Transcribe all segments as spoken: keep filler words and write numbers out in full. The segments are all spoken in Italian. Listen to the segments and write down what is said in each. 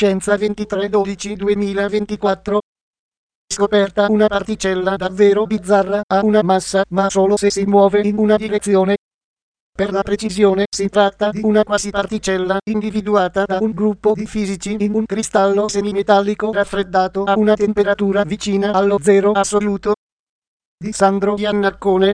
Scienza ventitré dodici duemilaventiquattro. Scoperta una particella davvero bizzarra, ha una massa ma solo se si muove in una direzione. Per la precisione si tratta di una quasiparticella individuata da un gruppo di fisici in un cristallo semimetallico raffreddato a una temperatura vicina allo zero assoluto. Di Sandro Iannaccone.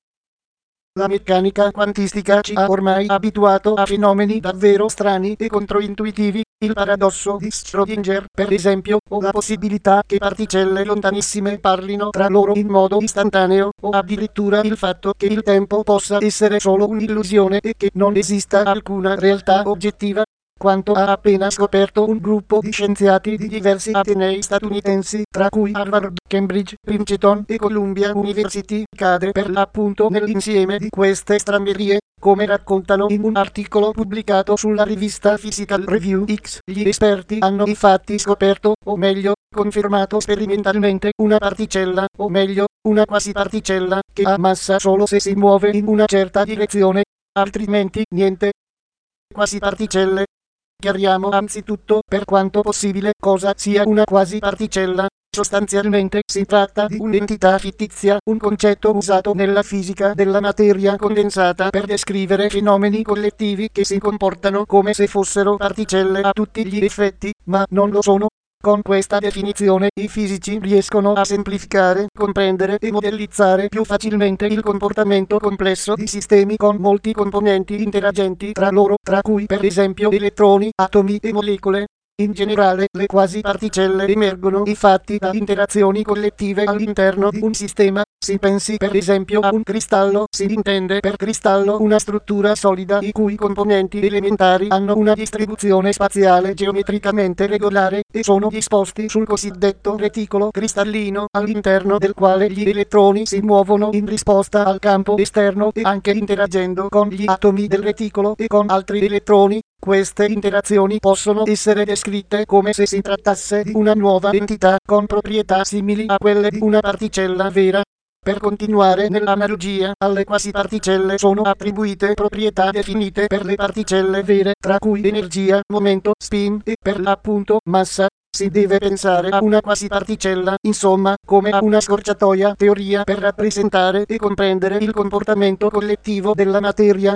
La meccanica quantistica ci ha ormai abituato a fenomeni davvero strani e controintuitivi, il paradosso di Schrödinger, per esempio, o la possibilità che particelle lontanissime parlino tra loro in modo istantaneo, o addirittura il fatto che il tempo possa essere solo un'illusione e che non esista alcuna realtà oggettiva. Quanto ha appena scoperto un gruppo di scienziati di diversi atenei statunitensi, tra cui Harvard, Cambridge, Princeton e Columbia University, cade per l'appunto nell'insieme di queste stramberie, come raccontano in un articolo pubblicato sulla rivista Physical Review X. Gli esperti hanno infatti scoperto, o meglio, confermato sperimentalmente, una particella, o meglio, una quasiparticella, che ha massa solo se si muove in una certa direzione, altrimenti niente. Quasiparticelle. Chiariamo anzitutto, per quanto possibile, cosa sia una quasiparticella. Sostanzialmente si tratta di un'entità fittizia, un concetto usato nella fisica della materia condensata per descrivere fenomeni collettivi che si comportano come se fossero particelle a tutti gli effetti, ma non lo sono. Con questa definizione i fisici riescono a semplificare, comprendere e modellizzare più facilmente il comportamento complesso di sistemi con molti componenti interagenti tra loro, tra cui per esempio elettroni, atomi e molecole. In generale, le quasiparticelle emergono infatti da interazioni collettive all'interno di un sistema. Si pensi per esempio a un cristallo, si intende per cristallo una struttura solida i cui componenti elementari hanno una distribuzione spaziale geometricamente regolare e sono disposti sul cosiddetto reticolo cristallino, all'interno del quale gli elettroni si muovono in risposta al campo esterno e anche interagendo con gli atomi del reticolo e con altri elettroni. Queste interazioni possono essere descritte come se si trattasse di una nuova entità con proprietà simili a quelle di una particella vera. Per continuare nell'analogia, alle quasiparticelle sono attribuite proprietà definite per le particelle vere, tra cui energia, momento, spin e per l'appunto massa. Si deve pensare a una quasiparticella, insomma, come a una scorciatoia teoria per rappresentare e comprendere il comportamento collettivo della materia.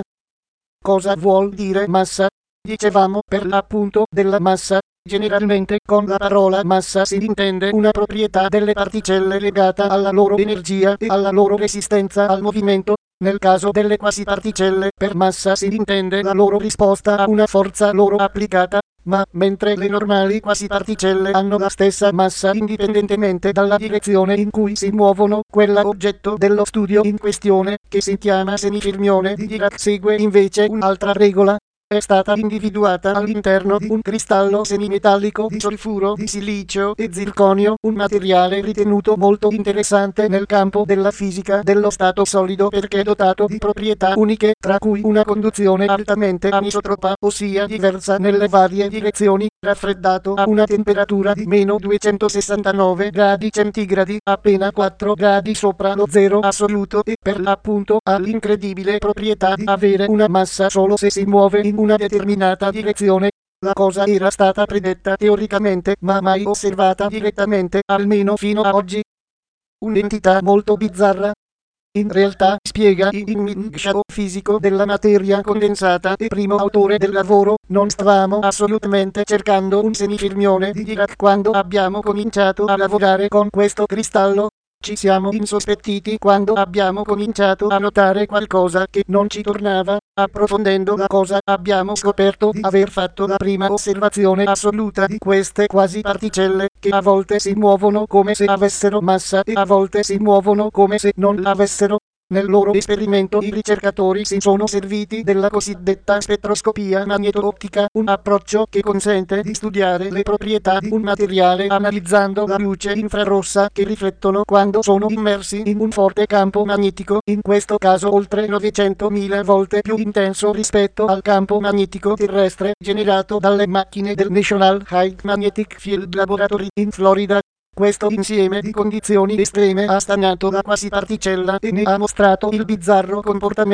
Cosa vuol dire massa? Dicevamo, per l'appunto, della massa. Generalmente, con la parola massa si intende una proprietà delle particelle legata alla loro energia e alla loro resistenza al movimento. Nel caso delle quasiparticelle, per massa si intende la loro risposta a una forza loro applicata, ma mentre le normali quasiparticelle hanno la stessa massa indipendentemente dalla direzione in cui si muovono, quella oggetto dello studio in questione, che si chiama semifermione di Dirac, segue invece un'altra regola. È stata individuata all'interno di un cristallo semimetallico di solfuro di silicio e zirconio, un materiale ritenuto molto interessante nel campo della fisica dello stato solido perché dotato di proprietà uniche, tra cui una conduzione altamente anisotropa, ossia diversa nelle varie direzioni, raffreddato a una temperatura di meno duecentosessantanove gradi centigradi, appena quattro gradi sopra lo zero assoluto, e per l'appunto ha l'incredibile proprietà di avere una massa solo se si muove in una determinata direzione. La cosa era stata predetta teoricamente, ma mai osservata direttamente, almeno fino a oggi. Un'entità molto bizzarra. In realtà, spiega Yin-Ming Shao, fisico della materia condensata e primo autore del lavoro, non stavamo assolutamente cercando un semifermione di Dirac quando abbiamo cominciato a lavorare con questo cristallo. Ci siamo insospettiti quando abbiamo cominciato a notare qualcosa che non ci tornava. Approfondendo la cosa, abbiamo scoperto di aver fatto la prima osservazione assoluta di queste quasiparticelle, che a volte si muovono come se avessero massa e a volte si muovono come se non l'avessero. Nel loro esperimento i ricercatori si sono serviti della cosiddetta spettroscopia magneto-ottica, un approccio che consente di studiare le proprietà di un materiale analizzando la luce infrarossa che riflettono quando sono immersi in un forte campo magnetico, in questo caso oltre novecentomila volte più intenso rispetto al campo magnetico terrestre generato dalle macchine del National High Magnetic Field Laboratory in Florida. Questo insieme di condizioni estreme ha stagnato la quasiparticella e ne ha mostrato il bizzarro comportamento.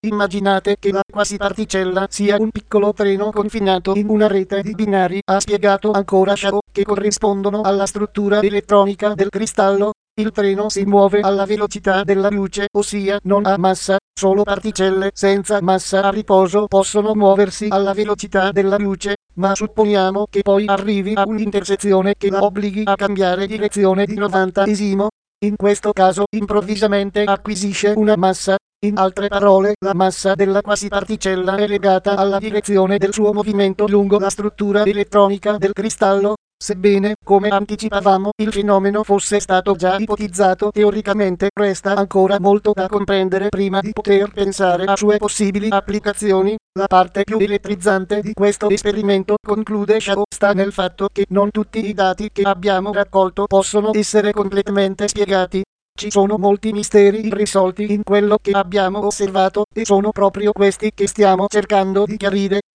Immaginate che la quasi-particella sia un piccolo treno confinato in una rete di binari, ha spiegato ancora Shao, che corrispondono alla struttura elettronica del cristallo. Il treno si muove alla velocità della luce, ossia non ha massa. Solo particelle senza massa a riposo possono muoversi alla velocità della luce, ma supponiamo che poi arrivi a un'intersezione che la obblighi a cambiare direzione di novantesimo. In questo caso improvvisamente acquisisce una massa. In altre parole, la massa della quasi-particella è legata alla direzione del suo movimento lungo la struttura elettronica del cristallo. Sebbene, come anticipavamo, il fenomeno fosse stato già ipotizzato teoricamente, resta ancora molto da comprendere prima di poter pensare a sue possibili applicazioni. La parte più elettrizzante di questo esperimento, conclude Shao, sta nel fatto che non tutti i dati che abbiamo raccolto possono essere completamente spiegati. Ci sono molti misteri irrisolti in quello che abbiamo osservato, e sono proprio questi che stiamo cercando di chiarire.